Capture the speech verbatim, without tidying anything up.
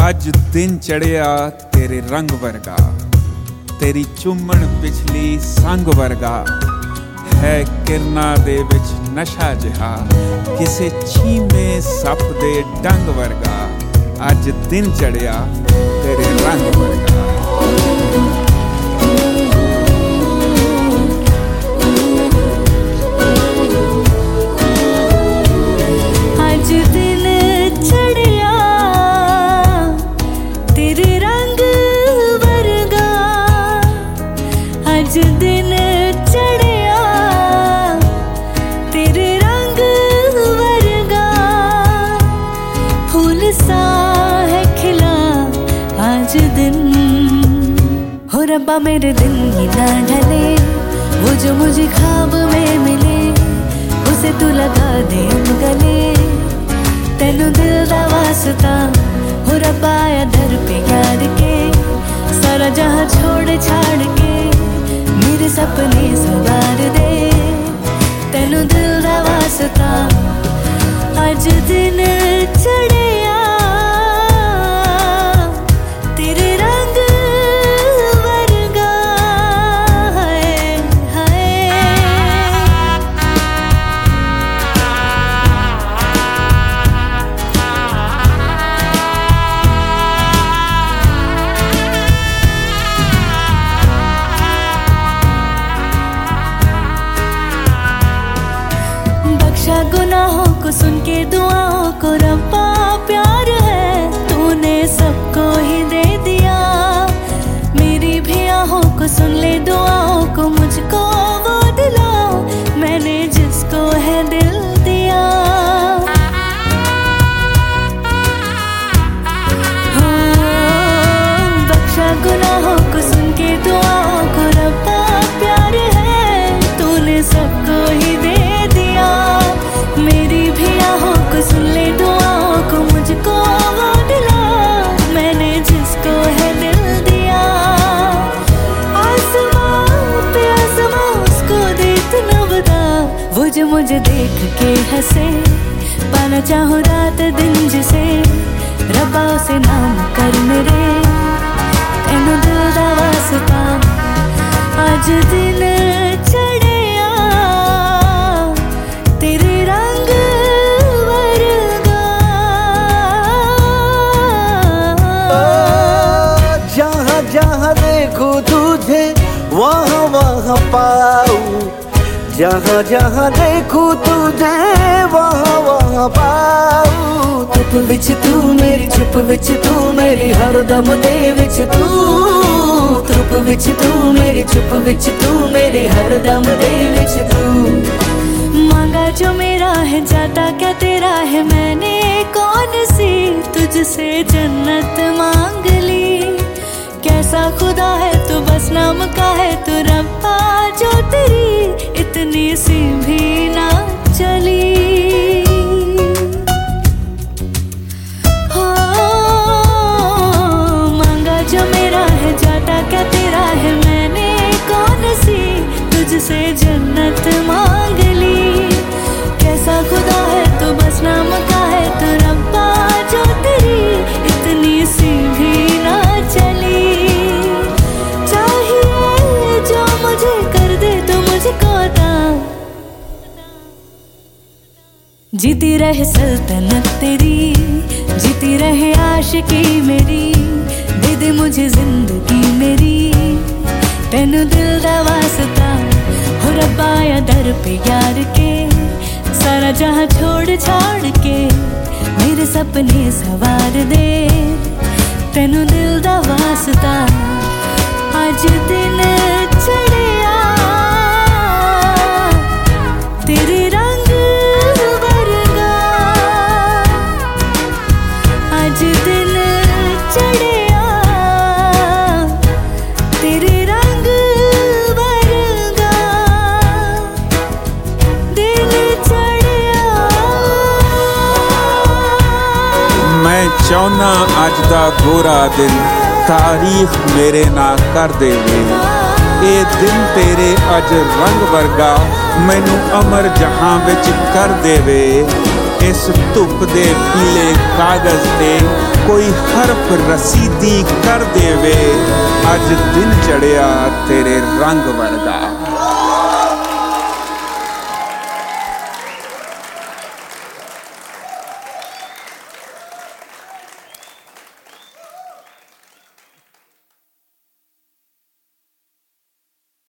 अज दिन चढ़िया तेरे रंग वर्गा, तेरी चुम्मन पिछली संग वर्गा है। किरना दे विच नशा जिहा किसे छीमे सप दे डंग वर्गा। अज दिन चढ़िया तेरे रंग वर्गा। अज दिन चढ़िया तेरे रंग वर्गा। अज दिन चढ़िया तेरे रंग वर्गा। फूल सा है खिला आज दिन, हो रब्बा मेरे दिन ही ना ढले। वो जो मुझे ख्वाब में मिले उसे तू लगा दे गले। तेनू दिल दा वास्ता हो रब्बा आया दर पे यार के। सारा जहां छोड़ छाड़ के मेरे सपने सवार दे। तेनू दिल दा वास्ता अज दिन चढ़िया तेरे रंग वर्गा। हाय हाय बख्शा गुनाहों को सुन के दुआओं को रब्बा प्यार है। तूने सबको ही दे दिया मेरी भी आहों को सुन ले दुआओं को। मुझको वो दिला मैंने जिसको है दिल दिया। हाँ, बख्शा गुनाहों को सुन के दुआओं को रब्बा प्यार है। तूने सबको ही दे दिया मेरी भी आहों को सुन ले दुआओं को। मुझको वो दिला मैंने जिसको है दिल दिया। आसमां पे आसमां उसको दे इतना बता, वो जो मुझे देख के हंसे। पाना चाहूँ रात दिन जिसे रब्बा उसे नाम कर मेरे। तेनू दिल दा वास्ता अज दिन चढ़िया तेरे रंग वर्गा। जहाँ जहाँ देखूं तुझे वहाँ वहाँ पाऊं। जहाँ जहाँ देखूं तुझे वहाँ वहाँ पाऊं। धुप विच तू मेरी छुप विच तू मेरी हरदम दे विच तू। धुप विच तू मेरी छुप विच तू मेरी हरदम दे विच तू। मांगा जो मेरा है जाता क्या तेरा है। मैंने कौन सी तुझसे जन्नत मांग ली। कैसा खुदा है तू बस नाम का है तू रब्बा। जो तेरी इतनी सी भी ना चली। हाँ, मांगा जो मेरा है जाता क्या तेरा है। मैंने कौन सी तुझसे जन्नत मांग ली। कैसा खुदा है तू बस नाम का है तू रब्बा। जो तेरी इतनी सी भी ना चली। चाहिए जो मुझे कर दे तो मुझको ता। जीती रहे सल्तनत तेरी, जीती रहे आशिकी मेरी। दे दे मुझे जिंदगी मेरी। तेनू दिल दा वास्ता हो रब्बा आया दर पे यार के। सारा जहां छोड़ छाड़ के मेरे सपने सवार दे। तेनू दिल दा वास्ता अज दिन चढ़िया तेरे रंग वर्गा। अज दिन चढ़िया तेरे रंग वर्गा। दिल चढ़िया मैं चाहना अज दा गोरा दिन तारीख मेरे ना कर देवे। ए दिन तेरे अज रंग वर्गा मैनू अमर जहां विच कर देवे। इस धुप दे पीले कागज ते कोई हरफ रसीदी कर देवे, अज दिन चढ़िया तेरे रंग वर्गा।